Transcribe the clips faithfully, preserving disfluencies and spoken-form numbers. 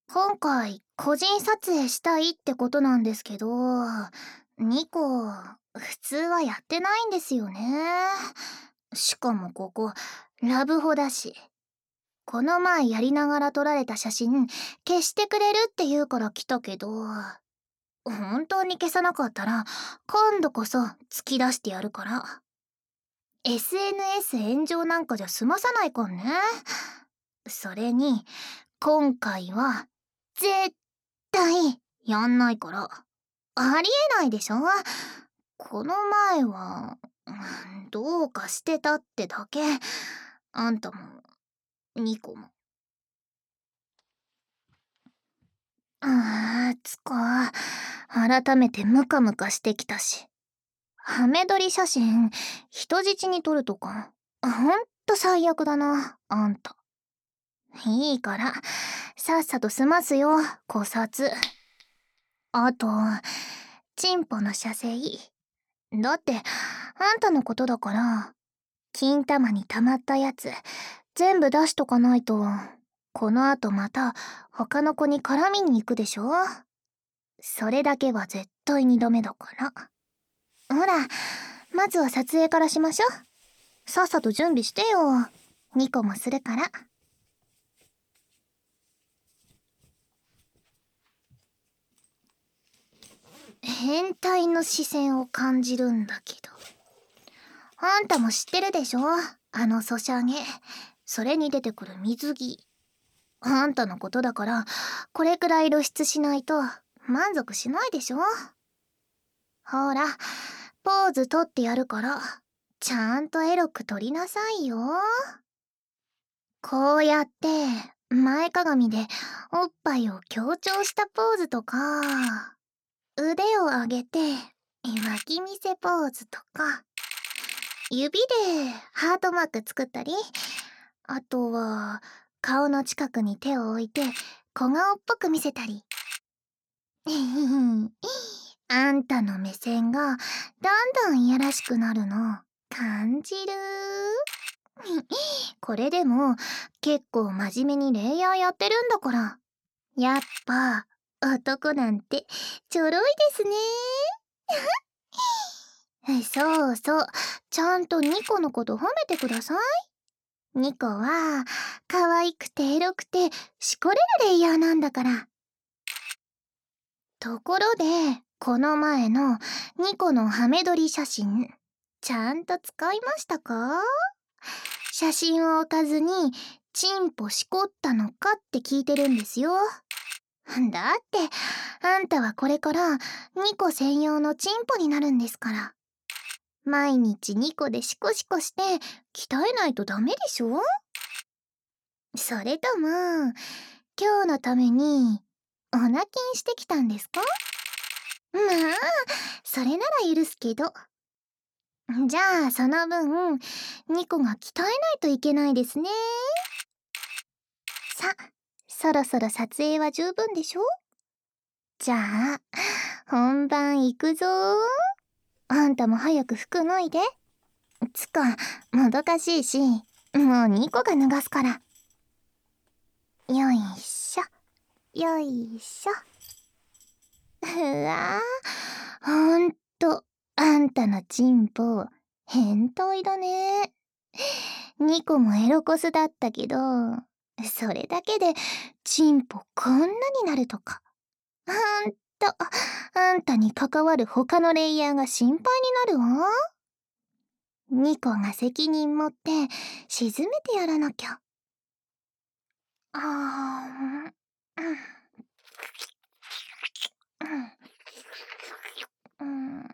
今回個人撮影したいってことなんですけど、ニコ、普通はやってないんですよね。しかもここ、ラブホだし。この前やりながら撮られた写真消してくれるって言うから来たけど、本当に消さなかったら今度こそ突き出してやるから。エスエヌエス 炎上なんかじゃ済まさないかんね。それに、今回は絶対やんないから。ありえないでしょ。この前は、うん、どうかしてたってだけ。あんたも、ニコも。あーつか、改めてムカムカしてきたし。ハメ撮り写真、人質に撮るとか、ほんと最悪だな、あんた。いいから、さっさと済ますよ、考察。あと、チンポの射精。だって、あんたのことだから、金玉に溜まったやつ、全部出しとかないと、この後また他の子に絡みに行くでしょ。それだけは絶対にダメだから。ほら、まずは撮影からしましょ。さっさと準備してよ。にこもするから。変態の視線を感じるんだけど。あんたも知ってるでしょ、あのソシャゲ。それに出てくる水着。あんたのことだから、これくらい露出しないと満足しないでしょ。ほら、ポーズ取ってやるから、ちゃんとエロく撮りなさいよ。こうやって、前かがみでおっぱいを強調したポーズとか、腕を上げて、脇見せポーズとか、指でハートマーク作ったり、あとは、顔の近くに手を置いて、小顔っぽく見せたり。あんたの目線が、だんだんいやらしくなるの、感じる？これでも、結構真面目にレイヤーやってるんだから。やっぱ、男なんて、ちょろいですね。そうそう、ちゃんとニコのこと褒めてください。ニコは、可愛くてエロくて、しこれるレイヤーなんだから。ところで、この前のニコのハメ撮り写真、ちゃんと使いましたか？写真を置かずに、チンポしこったのかって聞いてるんですよ。だって、あんたはこれからニコ専用のチンポになるんですから。毎日ニコでシコシコして鍛えないとダメでしょ？それとも、今日のために、オナキンしてきたんですか？まあ、それなら許すけど。じゃあ、その分、ニコが鍛えないといけないですね。さ、そろそろ撮影は十分でしょ？じゃあ、本番行くぞー。あんたも早く服脱いで。つか、もどかしいし、もうニコが脱がすから。よいしょ、よいしょ。うわぁ、ほんと、あんたのチンポ、変態だね。ニコもエロコスだったけど、それだけでチンポこんなになるとか。ほんと、あんたに関わる他のレイヤーが心配になるわ。ニコが責任持って沈めてやらなきゃ。あー、うん、うん、うん。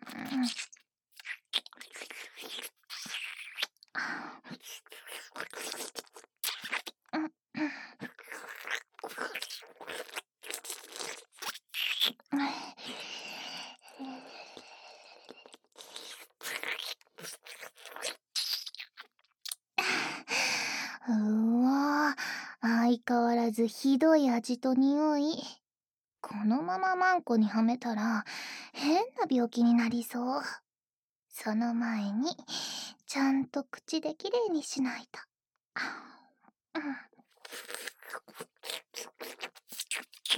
うわ、相変わらずひどい味と匂い。このままマンコにはめたら変な病気になりそう。その前にちゃんと口できれいにしないと。うん、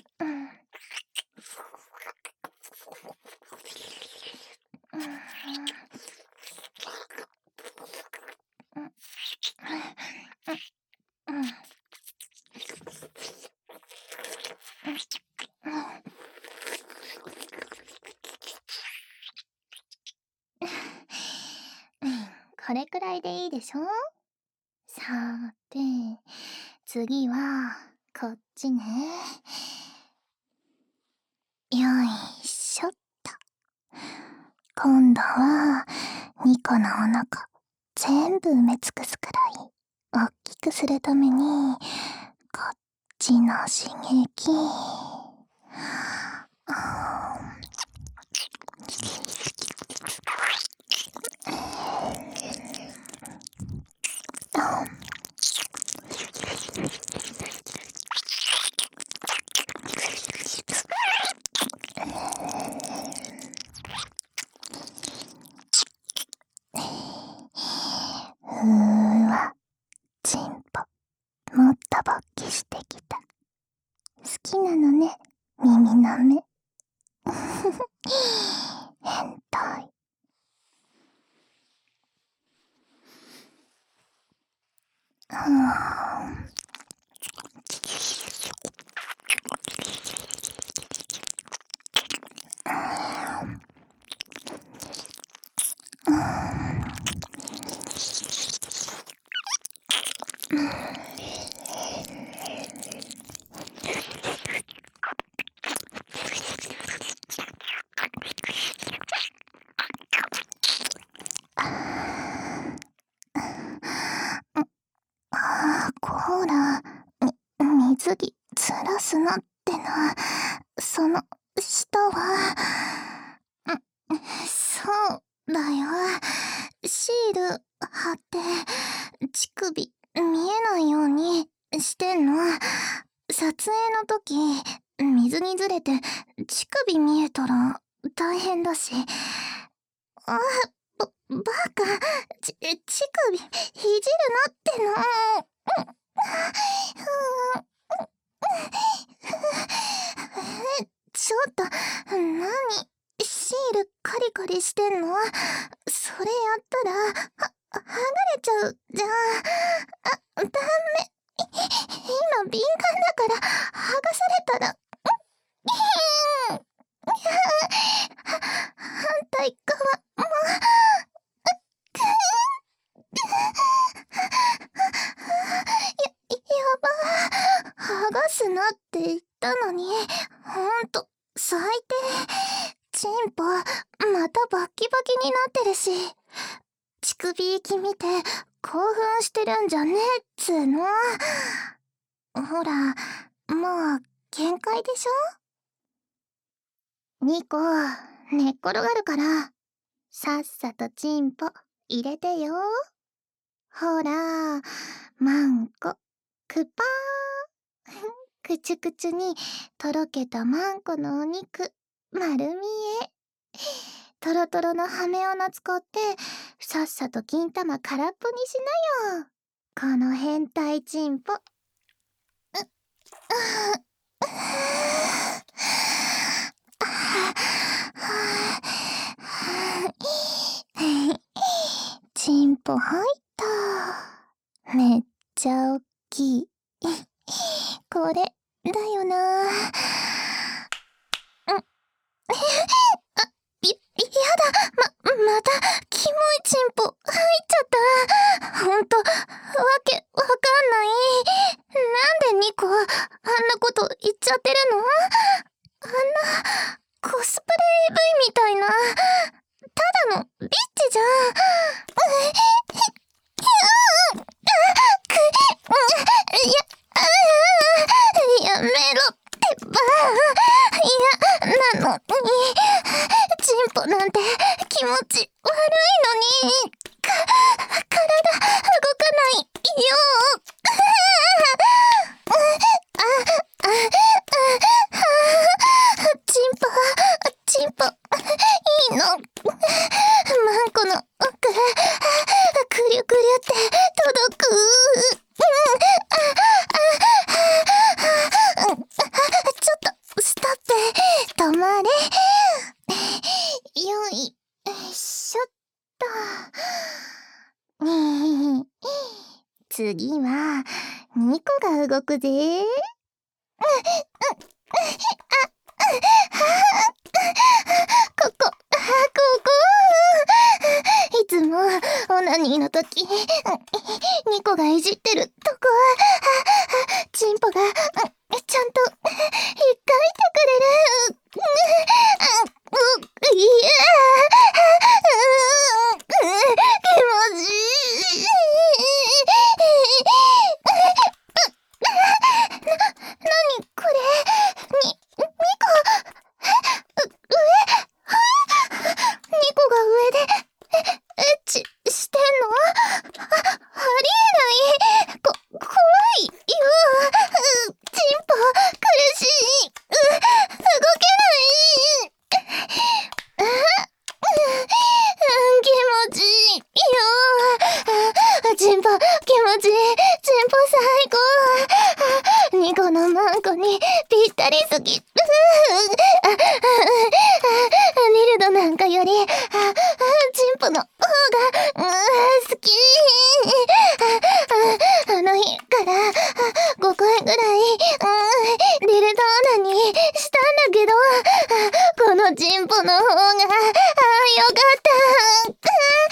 これくらいでいいでしょ。さーて、次はこっちね。よいしょっと。今度はニコのお腹全部埋め尽くすくらい大きくするために、こっちの刺激、うーわ、チンポ、もっと勃起してきた。好きなのね、耳の目。変態。うーん。ああ、こら、み、水着、ずらすなってな。その、下は、ん、そうだよ。シール貼って、乳首、見えないようにしてんの。撮影の時、水にずれて、乳首見えたら、大変だし。あ、ば、バカ、ち、乳首、いじるなっての。ちょっと、なに、シールカリカリしてんの？それやったら、は、剥がれちゃうじゃん。あ、ダメ。今敏感だから、剥がされたら、反対側も、や、やば。剥がすなって言ったのに、ほんと、最低。チンポ、またバッキバキになってるし。乳首行き見て、興奮してるんじゃねえっつーの。ほら、もう、限界でしょ？ニコ、寝っ転がるから、さっさとチンポ、入れてよ。ほら、マンコ、クパー。くちゅくちゅに、とろけたマンコのお肉、丸見え。トロトロの羽目をなつこって、さっさと金玉空っぽにしなよ。この変態チンポ。う、チンポ入った。めっちゃおっきい。これ、だよな。ん、あ、や、やだ。ま、また、キモいチンポ入っちゃった。ほんと、わけ、わかんない。なんでニコ、あんなこと言っちゃってるの？あんな、コスプレ エーブイ みたいな、ただのビッチじゃん。や、やめろってば。嫌なのに、チンポなんて気持ち悪いのに、か、体動かないよ。チンポ、チンポ、いいの。マンコの奥、くりゅくりゅって届く。ちょっと、ストップ、止まれ。よいしょっと。ねえ、次は、ニコが動くぜ。 ここ、ここ。いつもオナニーの時、ニコがいじってるとこ、チンポがちゃんと引っかいてくれる。いや気持ちいい。な、なにこれ？に、ニコ、う、上？ニコが上で、え、エッチしてんの？あ、ありえない。こ、怖いよ。チンポ、苦しい。う、動けない。あ、気持ちいいよ。チンポ、気持ちいい。チンポ最高。ニコのマンコにぴったりすぎ。ニルドなんかより、チンポの方が好き。あの日からごかいぐらいディルドオナニーしたんだけど、このチンポの方がよかった。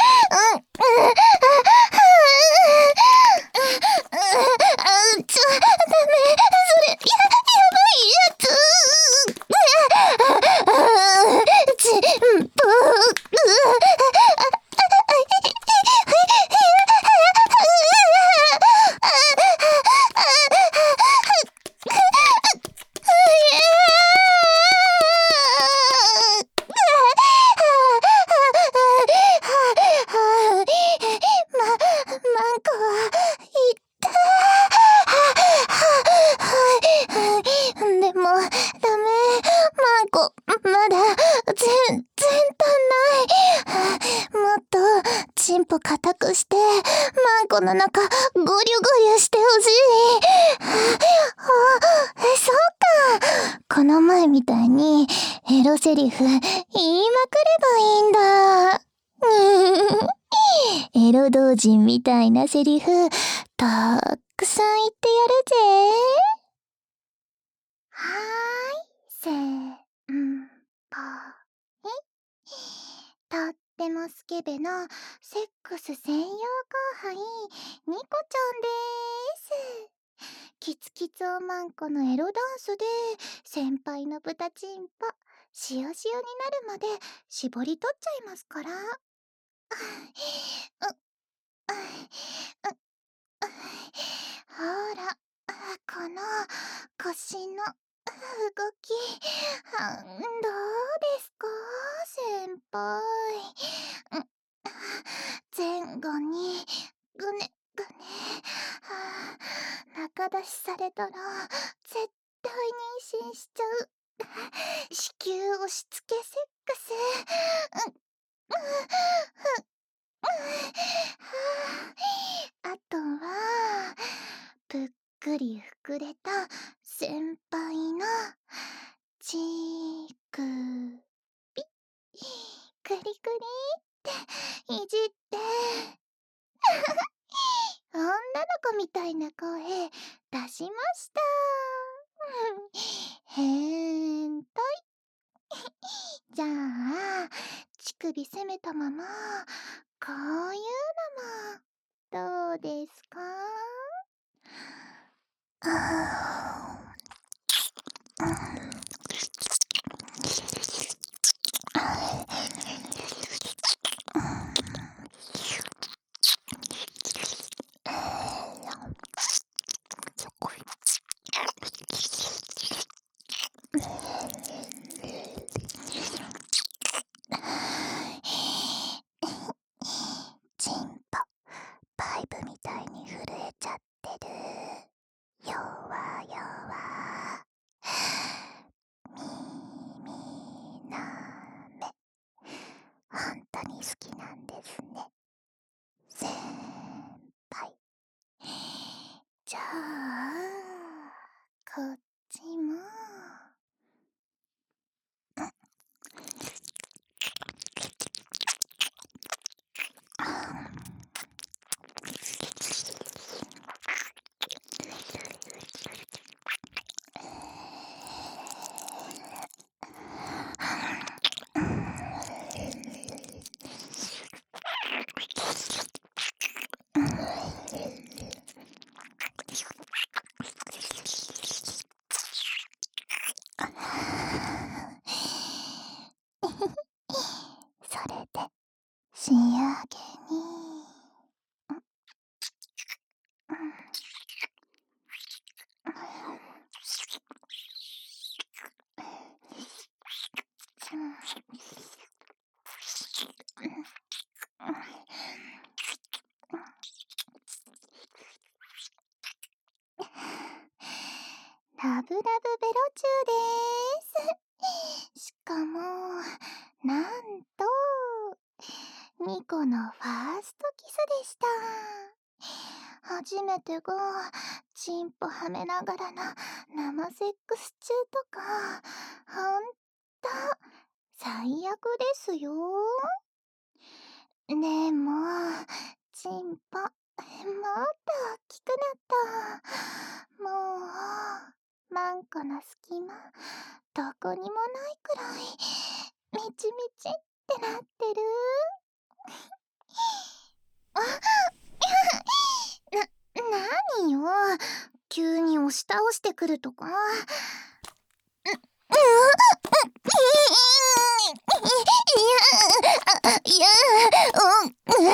ちょ、ダメ。それ、や、やばいやつ。チンポ。ま、マンコは、いった。でも、ダメ。マンコ、まだ、全然足んない。もっと、チンポ固くして、マンコの中、ゴリュゴリュしてほしい。あ、え、そうか。この前みたいに、エロセリフ、言いまくればいいんだ。エロ同人みたいなセリフ、たくさん言ってやるぜ。はーい、せーんぽい。とってもスケベなセックス専用後輩、ニコちゃんでーす。キツキツおまんこのエロダンスで、先輩の豚チンポ、しおしおになるまで絞り取っちゃいますから。う、う、う、ほら、この腰の動き、どうですか、先輩。前後にぐねぐね、中出しされたら絶対妊娠しちゃう子宮押し付けセックス。あとはぷっくり膨れた先輩のチークピックリクリっていじって女の子みたいな声出しました。変態。じゃあ乳首攻めたままこういうのもどうですか？あチンポパイプみたいに震えちゃってる。弱弱耳なめ、本当に好きなんですね、先輩。じゃあこっちもブベロ中です。しかもなんとニコのファーストキスでした。初めてがチンポはめながらの生セックス中とかほんと最悪ですよ。でもチンポもっと大きくなった。もうマンコの隙間どこにもないくらいみちみちってなってる。あな、なによ急に押し倒してくるとか。う、う、いや、うん、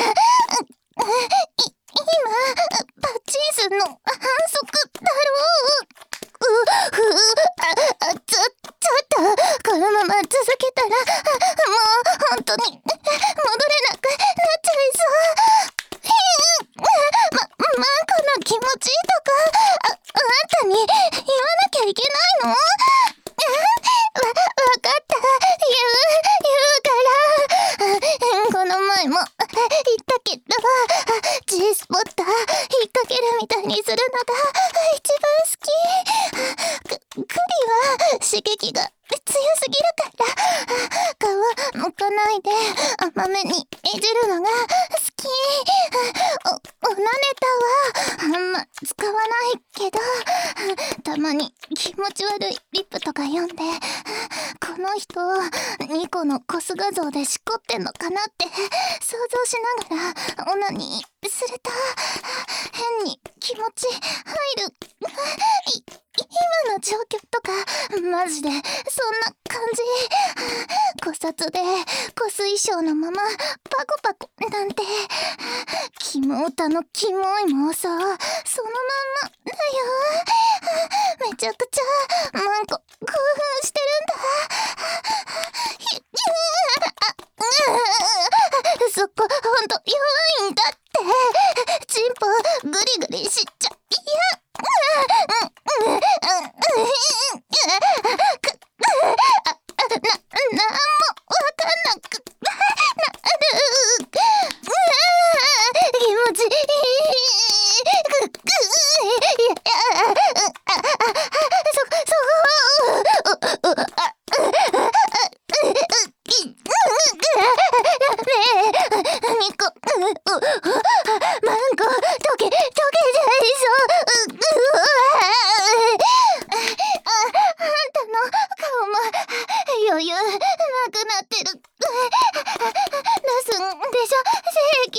今パッチンすんの反則だろう。う、ふう、あ、あ、ちょ、ちょっとこのまま続けたらもう本当に戻れなくなっちゃいそう。ま、マンコの気持ちとかあ、あんたに言わなきゃいけないの？わ、わかった。言う、言うから。この前も言ったけど G スポッター引っ掛けるみたいにするのが一番好き。く、クリは刺激が強すぎるから皮むかないで甘めにいじるのが好き。お、おなネタはあんま使わないけどたまに気持ち悪いリップとか読んでこの人ニコのコス画像でしこってんのかなって想像しながらオナニーすると変に気持ち入る。い今の状況とかマジでそんな感じ。古刹でコス衣装のままパコパコなんてキモ歌のキモい妄想そのまんまだよ。めちゃくちゃマンコ興奮してるんだ。そこほんと弱いんだって。チンポグリグリしちゃいやな、なんもわかんなくなる。気持ちいい。く、く、いや、そ、そう、あ、ねえ、ニコ、マンコ、溶け、溶けちゃいそう。あんたの顔も余裕なくなってる。出すんでしょ正義。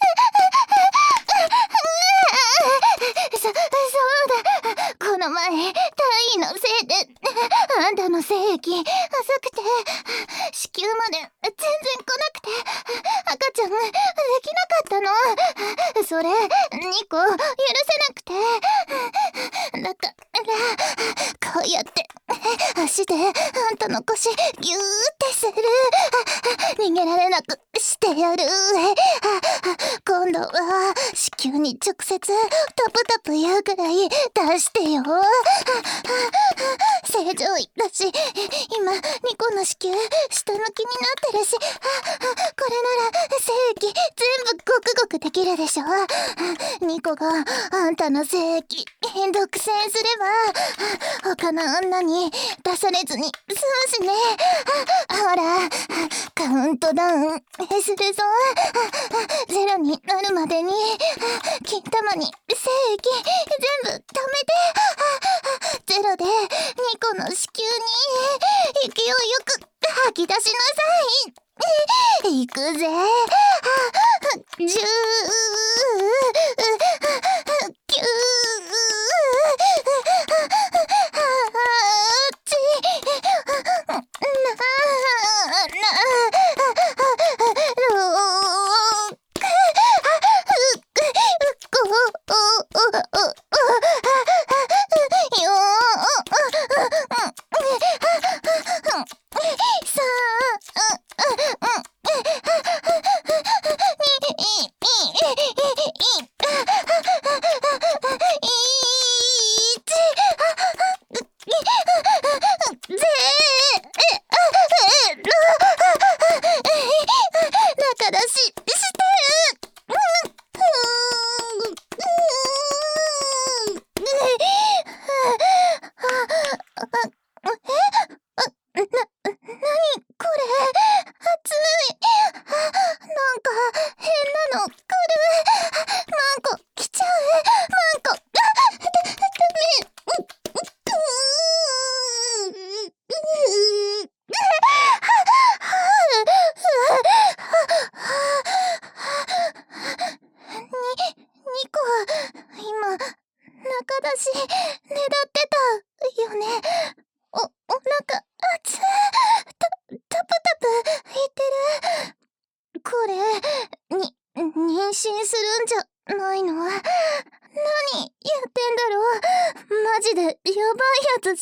そ、そうだ。この前体位のせいであんたの精液浅くて子宮まで全然来なくて赤ちゃんできなかったの。それニコ許せなくてだからこうやって足であんたの腰ギューってする。逃げられなくしてやる。今度は子宮に直接タプタプ言うくらい出してよ。正常位だし今ニコの子宮下向きになってるしこれなら精液全部ゴクゴクできるでしょ。ニコがあんたの精液独占すれば他の女に出されずに済むしね。ほらカウントダウンするぞ。ゼロになるまでに金玉に精液全部溜めてゼロでニコの子宮に勢いよく吐き出しなさい。いくぜ。じゅうきゅうよ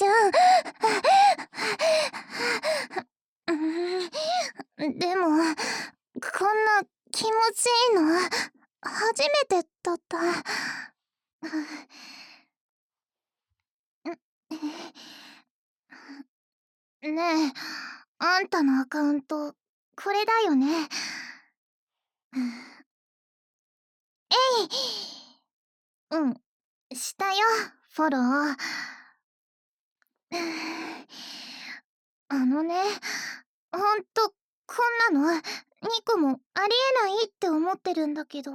じゃん。うーん、でも、こんな気持ちいいの、初めてだった。ねえ、あんたのアカウント、これだよね。えい。うん、したよ、フォロー。あのね、ほんと、こんなの、ニコもありえないって思ってるんだけど。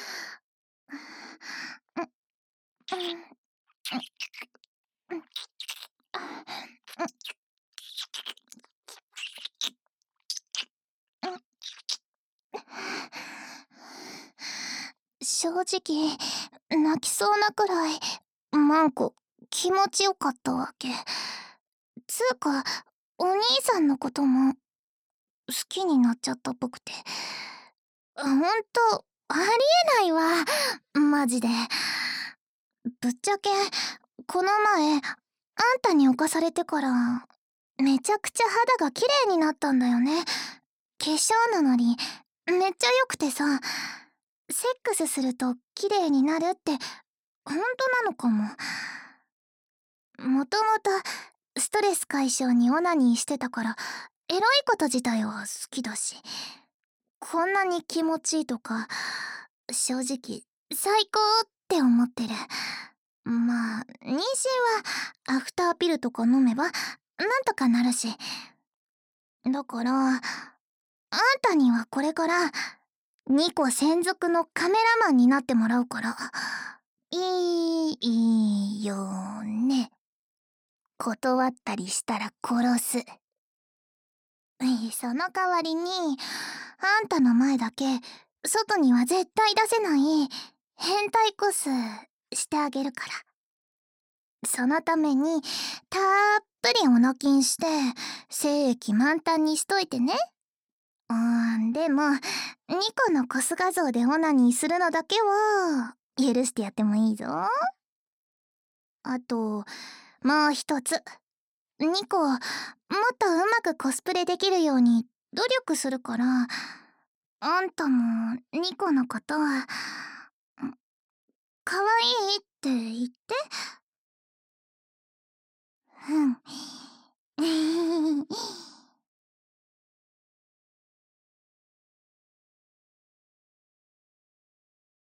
正直、泣きそうなくらい、マンコ、気持ちよかったわけ。つうか、お兄さんのことも、好きになっちゃったっぽくて。ほんと、ありえないわ。マジで。ぶっちゃけ、この前、あんたに侵されてから、めちゃくちゃ肌が綺麗になったんだよね。化粧なのに、めっちゃ良くてさ、セックスすると綺麗になるって、ほんとなのかも。もともと、ストレス解消にオナニーしてたから、エロいこと自体は好きだし、こんなに気持ちいいとか、正直、最高って思ってる。まあ、妊娠は、アフターピルとか飲めば、なんとかなるし。だから、あんたにはこれから、にこ専属のカメラマンになってもらうから、いいよね。断ったりしたら殺す。その代わりに、あんたの前だけ、外には絶対出せない、変態コスしてあげるから。そのために、たっぷりお納金して、精液満タンにしといてね。うーん、でも、ニコのコス画像でオナニーするのだけは、許してやってもいいぞ。あと、もう一つ。ニコ、もっとうまくコスプレできるように努力するから、あんたもニコのことは、可愛いって言って。うん。